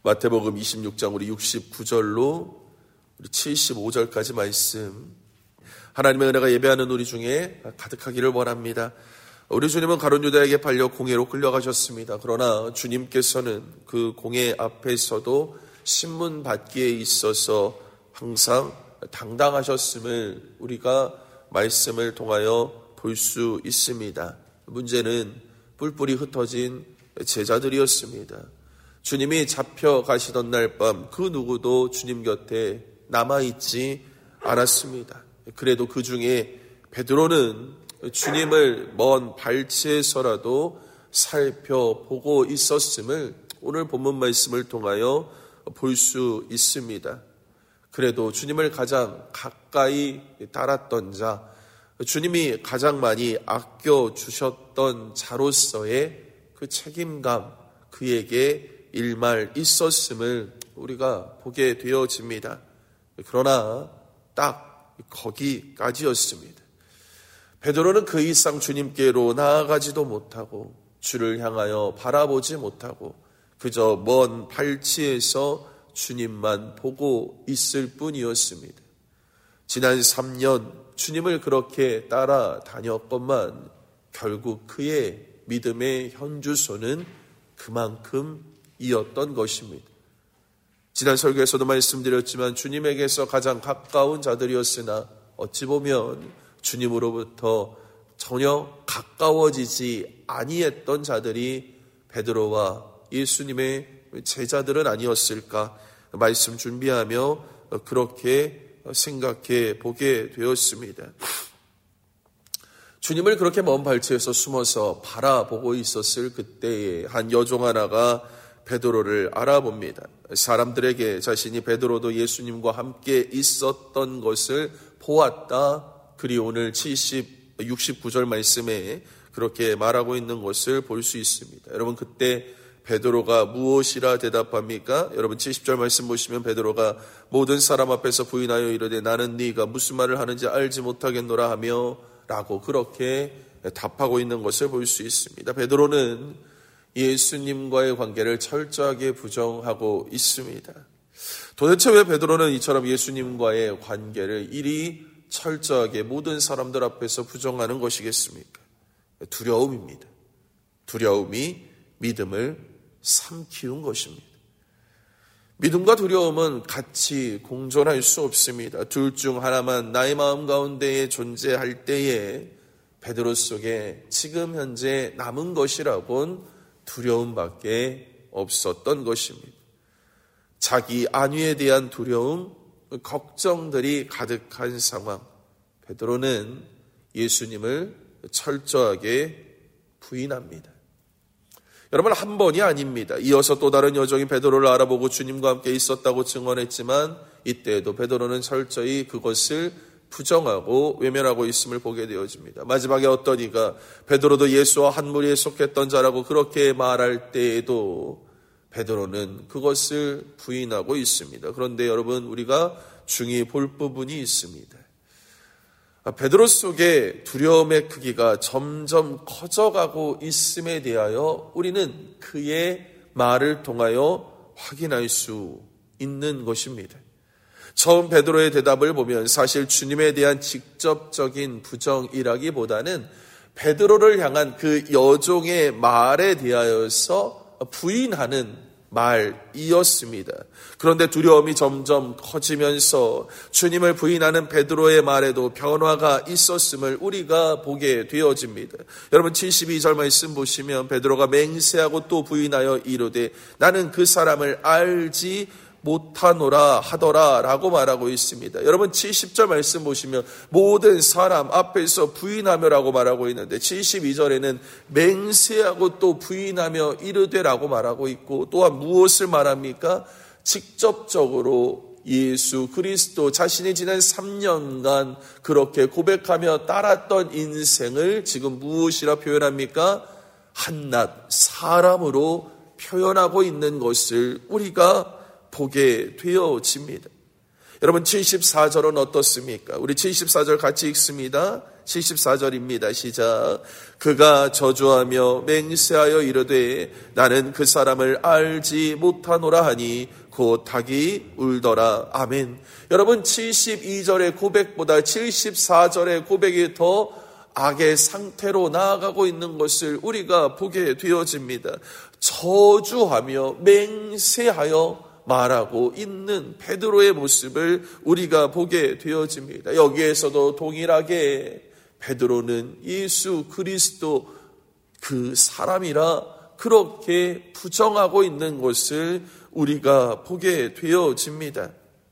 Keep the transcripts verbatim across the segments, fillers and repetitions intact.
마태복음 이십육 장 우리 육십구 절로 우리 칠십오 절까지 말씀, 하나님의 은혜가 예배하는 우리 중에 가득하기를 원합니다. 우리 주님은 가룟 유다에게 팔려 공회로 끌려가셨습니다. 그러나 주님께서는 그 공회 앞에서도 신문 받기에 있어서 항상 당당하셨음을 우리가 말씀을 통하여 볼 수 있습니다. 문제는 뿔뿔이 흩어진 제자들이었습니다. 주님이 잡혀가시던 날 밤 그 누구도 주님 곁에 남아있지 않았습니다. 그래도 그 중에 베드로는 주님을 먼 발치에서라도 살펴보고 있었음을 오늘 본문 말씀을 통하여 볼 수 있습니다. 그래도 주님을 가장 가까이 따랐던 자, 주님이 가장 많이 아껴주셨던 자로서의 그 책임감, 그에게 일말 있었음을 우리가 보게 되어집니다. 그러나 딱 거기까지였습니다. 베드로는 그 이상 주님께로 나아가지도 못하고 주를 향하여 바라보지 못하고 그저 먼 발치에서 주님만 보고 있을 뿐이었습니다. 지난 삼 년 주님을 그렇게 따라다녔건만 결국 그의 믿음의 현주소는 그만큼이었던 것입니다. 지난 설교에서도 말씀드렸지만 주님에게서 가장 가까운 자들이었으나 어찌 보면 주님으로부터 전혀 가까워지지 아니했던 자들이 베드로와 예수님의 제자들은 아니었을까 말씀 준비하며 그렇게 생각해 보게 되었습니다. 주님을 그렇게 먼 발치에서 숨어서 바라보고 있었을 그때에 한 여종 하나가 베드로를 알아봅니다. 사람들에게 자신이 베드로도 예수님과 함께 있었던 것을 보았다. 그리 오늘 칠십, 육십구 절 말씀에 그렇게 말하고 있는 것을 볼 수 있습니다. 여러분, 그때 베드로가 무엇이라 대답합니까? 여러분 칠십 절 말씀 보시면 베드로가 모든 사람 앞에서 부인하여 이르되 나는 네가 무슨 말을 하는지 알지 못하겠노라 하며 라고 그렇게 답하고 있는 것을 볼 수 있습니다. 베드로는 예수님과의 관계를 철저하게 부정하고 있습니다. 도대체 왜 베드로는 이처럼 예수님과의 관계를 이리 철저하게 모든 사람들 앞에서 부정하는 것이겠습니까? 두려움입니다. 두려움이 믿음을 삼키운 것입니다. 믿음과 두려움은 같이 공존할 수 없습니다. 둘 중 하나만 나의 마음 가운데에 존재할 때에 베드로 속에 지금 현재 남은 것이라곤 두려움밖에 없었던 것입니다. 자기 안위에 대한 두려움, 걱정들이 가득한 상황. 베드로는 예수님을 철저하게 부인합니다. 여러분, 한 번이 아닙니다. 이어서 또 다른 여종이 베드로를 알아보고 주님과 함께 있었다고 증언했지만 이때에도 베드로는 철저히 그것을 부정하고 외면하고 있음을 보게 되어집니다. 마지막에 어떤 이가 베드로도 예수와 한 무리에 속했던 자라고 그렇게 말할 때에도 베드로는 그것을 부인하고 있습니다. 그런데 여러분, 우리가 중히 볼 부분이 있습니다. 베드로 속에 두려움의 크기가 점점 커져가고 있음에 대하여 우리는 그의 말을 통하여 확인할 수 있는 것입니다. 처음 베드로의 대답을 보면 사실 주님에 대한 직접적인 부정이라기보다는 베드로를 향한 그 여종의 말에 대하여서 부인하는 말이었습니다. 그런데 두려움이 점점 커지면서 주님을 부인하는 베드로의 말에도 변화가 있었음을 우리가 보게 되어집니다. 여러분 칠십이 절 말씀 보시면 베드로가 맹세하고 또 부인하여 이르되 나는 그 사람을 알지 못하노라 하더라 라고 말하고 있습니다. 여러분 칠십 절 말씀 보시면 모든 사람 앞에서 부인하며 라고 말하고 있는데 칠십이 절에는 맹세하고 또 부인하며 이르되 라고 말하고 있고 또한 무엇을 말합니까? 직접적으로 예수 그리스도 자신이 지난 삼 년간 그렇게 고백하며 따랐던 인생을 지금 무엇이라 표현합니까? 한낱 사람으로 표현하고 있는 것을 우리가 보게 되어집니다. 여러분 칠십사 절은 어떻습니까? 우리 칠십사 절 같이 읽습니다. 칠십사 절입니다. 시작. 그가 저주하며 맹세하여 이르되 나는 그 사람을 알지 못하노라 하니 곧 닭이 울더라. 아멘. 여러분, 칠십이 절의 고백보다 칠십사 절의 고백이 더 악의 상태로 나아가고 있는 것을 우리가 보게 되어집니다. 저주하며 맹세하여 말하고 있는 베드로의 모습을 우리가 보게 되어집니다. 여기에서도 동일하게 베드로는 예수 그리스도 그 사람이라 그렇게 부정하고 있는 것을 우리가 보게 되어집니다.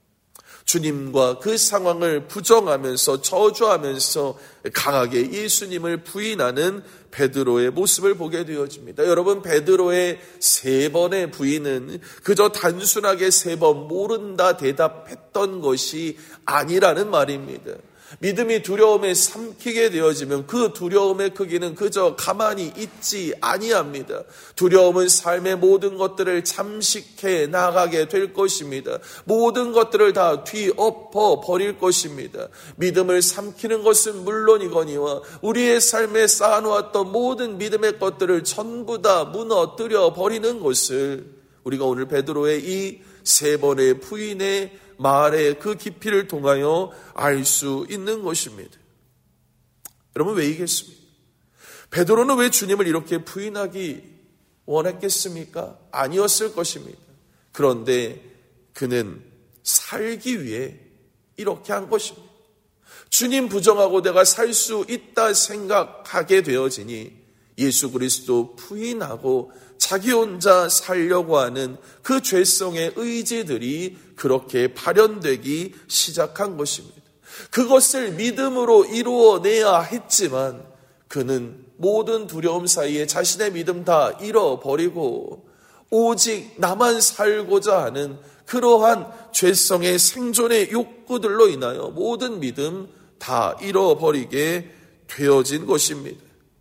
주님과 그 상황을 부정하면서 저주하면서 강하게 예수님을 부인하는 베드로의 모습을 보게 되어집니다. 여러분, 베드로의 세 번의 부인은 그저 단순하게 세 번 모른다 대답했던 것이 아니라는 말입니다. 믿음이 두려움에 삼키게 되어지면 그 두려움의 크기는 그저 가만히 있지 아니합니다. 두려움은 삶의 모든 것들을 잠식해 나가게 될 것입니다. 모든 것들을 다 뒤엎어 버릴 것입니다. 믿음을 삼키는 것은 물론이거니와 우리의 삶에 쌓아놓았던 모든 믿음의 것들을 전부 다 무너뜨려 버리는 것을 우리가 오늘 베드로의 이 세 번의 부인의 말의 그 깊이를 통하여 알 수 있는 것입니다. 여러분, 왜이겠습니까? 베드로는 왜 주님을 이렇게 부인하기 원했겠습니까? 아니었을 것입니다. 그런데 그는 살기 위해 이렇게 한 것입니다. 주님 부정하고 내가 살 수 있다 생각하게 되어지니 예수 그리스도 부인하고 자기 혼자 살려고 하는 그 죄성의 의지들이 그렇게 발현되기 시작한 것입니다. 그것을 믿음으로 이루어내야 했지만 그는 모든 두려움 사이에 자신의 믿음 다 잃어버리고 오직 나만 살고자 하는 그러한 죄성의 생존의 욕구들로 인하여 모든 믿음 다 잃어버리게 되어진 것입니다.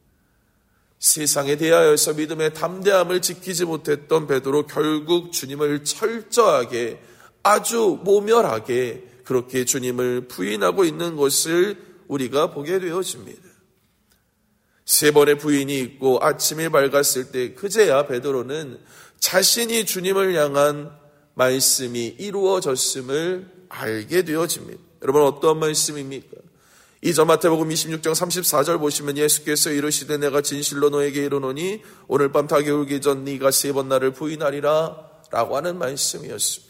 세상에 대하여서 믿음의 담대함을 지키지 못했던 베드로, 결국 주님을 철저하게 아주 모멸하게 그렇게 주님을 부인하고 있는 것을 우리가 보게 되어집니다. 세 번의 부인이 있고 아침이 밝았을 때 그제야 베드로는 자신이 주님을 향한 말씀이 이루어졌음을 알게 되어집니다. 여러분, 어떤 말씀입니까? 이 절 마태복음 이십육 장 삼십사 절 보시면 예수께서 이르시되 내가 진실로 너에게 이르노니 오늘 밤 닭이 울기 전 네가 세 번 나를 부인하리라 라고 하는 말씀이었습니다.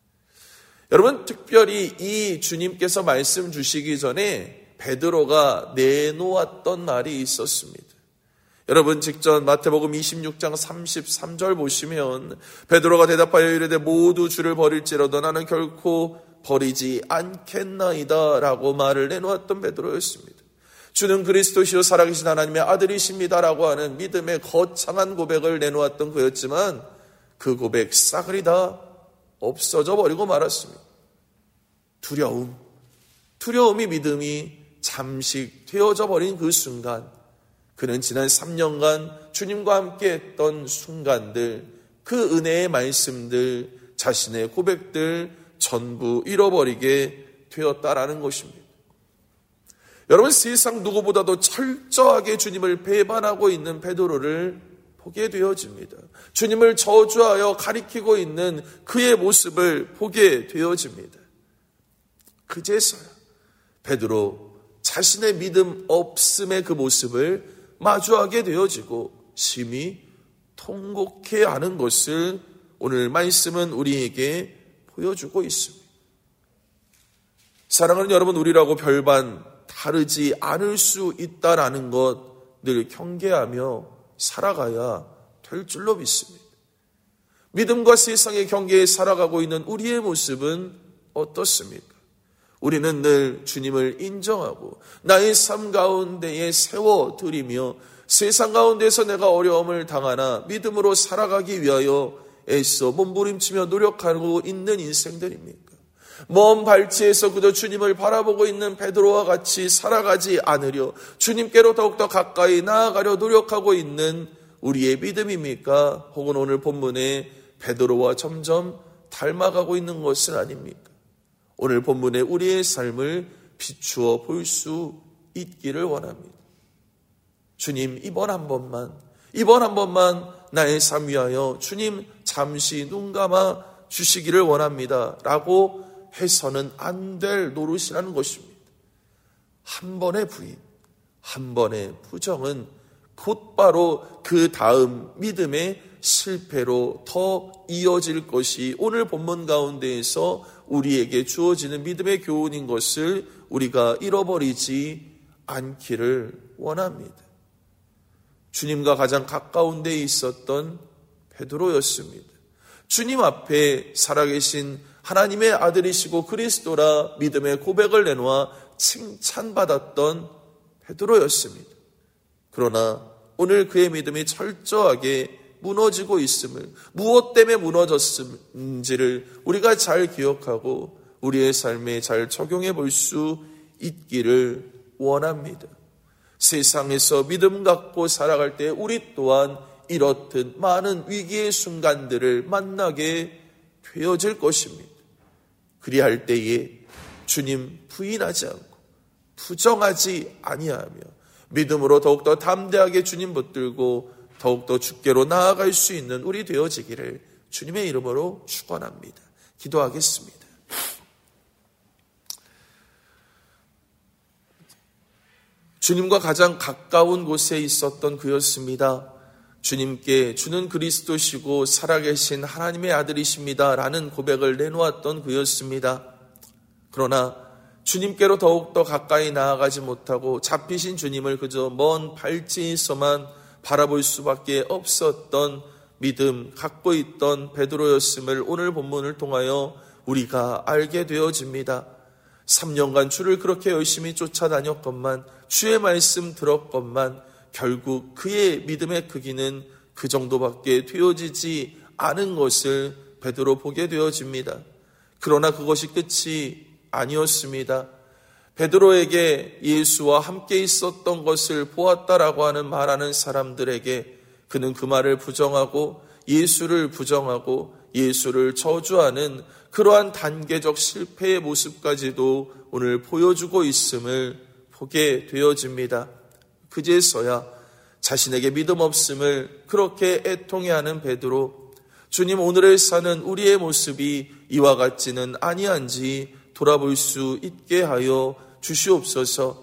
여러분, 특별히 이 주님께서 말씀 주시기 전에 베드로가 내놓았던 날이 있었습니다. 여러분, 직전 마태복음 이십육 장 삼십삼 절 보시면 베드로가 대답하여 이르되 모두 주를 버릴지라도 나는 결코 버리지 않겠나이다 라고 말을 내놓았던 베드로였습니다. 주는 그리스도시요 살아계신 하나님의 아들이십니다 라고 하는 믿음의 거창한 고백을 내놓았던 그였지만 그 고백 싸그리 다 없어져 버리고 말았습니다. 두려움, 두려움이 믿음이 잠식되어져 버린 그 순간, 그는 지난 삼 년간 주님과 함께 했던 순간들, 그 은혜의 말씀들, 자신의 고백들 전부 잃어버리게 되었다라는 것입니다. 여러분, 세상 누구보다도 철저하게 주님을 배반하고 있는 베드로를 보게 되어집니다. 주님을 저주하여 가리키고 있는 그의 모습을 보게 되어집니다. 그제서야 베드로 자신의 믿음 없음의 그 모습을 마주하게 되어지고 심히 통곡해하는 것을 오늘 말씀은 우리에게 보여주고 있습니다. 사랑하는 여러분, 우리라고 별반 다르지 않을 수 있다라는 것 늘 경계하며 살아가야 될 줄로 믿습니다. 믿음과 세상의 경계에 살아가고 있는 우리의 모습은 어떻습니까? 우리는 늘 주님을 인정하고 나의 삶 가운데에 세워드리며 세상 가운데서 내가 어려움을 당하나 믿음으로 살아가기 위하여 애써 몸부림치며 노력하고 있는 인생들입니까? 먼 발치에서 그저 주님을 바라보고 있는 베드로와 같이 살아가지 않으려 주님께로 더욱더 가까이 나아가려 노력하고 있는 우리의 믿음입니까? 혹은 오늘 본문에 베드로와 점점 닮아가고 있는 것은 아닙니까? 오늘 본문에 우리의 삶을 비추어 볼 수 있기를 원합니다. 주님, 이번 한 번만, 이번 한 번만 나의 삶 위하여 주님 잠시 눈 감아 주시기를 원합니다. 라고 해서는 안 될 노릇이라는 것입니다. 한 번의 부인, 한 번의 부정은 곧바로 그 다음 믿음의 실패로 더 이어질 것이 오늘 본문 가운데에서 우리에게 주어지는 믿음의 교훈인 것을 우리가 잃어버리지 않기를 원합니다. 주님과 가장 가까운 데에 있었던 베드로였습니다. 주님 앞에 살아계신 하나님의 아들이시고 그리스도라 믿음의 고백을 내놓아 칭찬받았던 베드로였습니다. 그러나 오늘 그의 믿음이 철저하게 무너지고 있음을, 무엇 때문에 무너졌는지를 우리가 잘 기억하고 우리의 삶에 잘 적용해 볼 수 있기를 원합니다. 세상에서 믿음 갖고 살아갈 때 우리 또한 이렇듯 많은 위기의 순간들을 만나게 되어질 것입니다. 그리할 때에 주님 부인하지 않고 부정하지 아니하며 믿음으로 더욱더 담대하게 주님 붙들고 더욱더 주께로 나아갈 수 있는 우리 되어지기를 주님의 이름으로 축원합니다. 기도하겠습니다. 주님과 가장 가까운 곳에 있었던 그였습니다. 주님께 주는 그리스도시고 살아계신 하나님의 아들이십니다 라는 고백을 내놓았던 그였습니다. 그러나 주님께로 더욱더 가까이 나아가지 못하고 잡히신 주님을 그저 먼 발치에서만 바라볼 수밖에 없었던 믿음 갖고 있던 베드로였음을 오늘 본문을 통하여 우리가 알게 되어집니다. 삼 년간 주를 그렇게 열심히 쫓아다녔건만, 주의 말씀 들었건만 결국 그의 믿음의 크기는 그 정도밖에 되어지지 않은 것을 베드로 보게 되어집니다. 그러나 그것이 끝이 아니었습니다. 베드로에게 예수와 함께 있었던 것을 보았다라고 하는 말하는 사람들에게 그는 그 말을 부정하고 예수를 부정하고 예수를 저주하는 그러한 단계적 실패의 모습까지도 오늘 보여주고 있음을 보게 되어집니다. 그제서야 자신에게 믿음 없음을 그렇게 애통해하는 베드로, 주님 오늘을 사는 우리의 모습이 이와 같지는 아니한지 돌아볼 수 있게 하여 주시옵소서.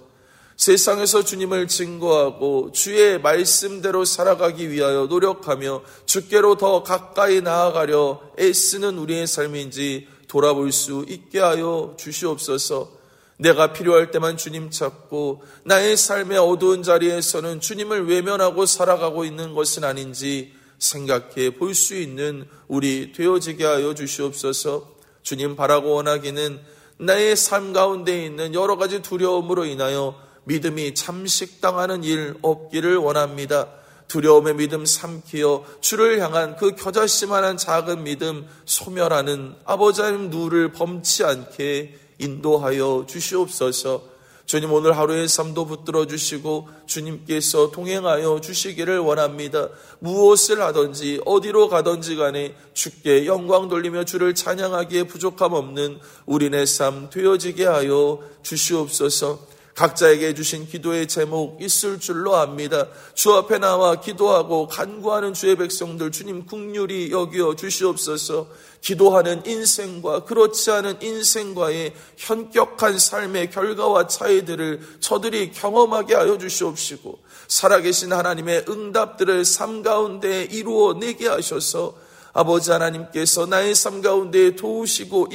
세상에서 주님을 증거하고 주의 말씀대로 살아가기 위하여 노력하며 주께로 더 가까이 나아가려 애쓰는 우리의 삶인지 돌아볼 수 있게 하여 주시옵소서. 내가 필요할 때만 주님 찾고 나의 삶의 어두운 자리에서는 주님을 외면하고 살아가고 있는 것은 아닌지 생각해 볼 수 있는 우리 되어지게 하여 주시옵소서. 주님 바라고 원하기는 나의 삶 가운데 있는 여러 가지 두려움으로 인하여 믿음이 잠식당하는 일 없기를 원합니다. 두려움의 믿음 삼키어 주를 향한 그 겨자씨만한 작은 믿음 소멸하는 아버지 하나님 누를 범치 않게 인도하여 주시옵소서. 주님 오늘 하루의 삶도 붙들어 주시고 주님께서 동행하여 주시기를 원합니다. 무엇을 하든지 어디로 가든지 간에 주께 영광 돌리며 주를 찬양하기에 부족함 없는 우리네 삶 되어지게 하여 주시옵소서. 각자에게 주신 기도의 제목 있을 줄로 압니다. 주 앞에 나와 기도하고 간구하는 주의 백성들 주님 긍휼히 여겨 주시옵소서. 기도하는 인생과 그렇지 않은 인생과의 현격한 삶의 결과와 차이들을 저들이 경험하게 하여 주시옵시고 살아계신 하나님의 응답들을 삶 가운데 이루어내게 하셔서 아버지 하나님께서 나의 삶 가운데 도우시고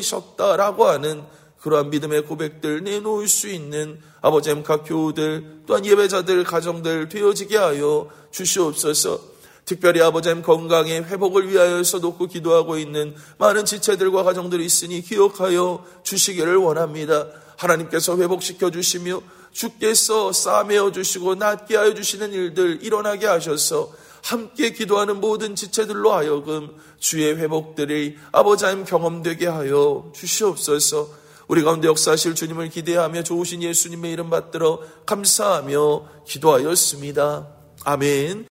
이끄셨다라고 하는 그러한 믿음의 고백들 내놓을 수 있는 아버지 하나님 각 교우들 또한 예배자들 가정들 되어지게 하여 주시옵소서. 특별히 아버지 하나님 건강의 회복을 위하여서 놓고 기도하고 있는 많은 지체들과 가정들이 있으니 기억하여 주시기를 원합니다. 하나님께서 회복시켜 주시며 주께서 싸매어 주시고 낫게 하여 주시는 일들 일어나게 하셔서 함께 기도하는 모든 지체들로 하여금 주의 회복들이 아버지 하나님 경험되게 하여 주시옵소서. 우리 가운데 역사하실 주님을 기대하며 좋으신 예수님의 이름 받들어 감사하며 기도하였습니다. 아멘.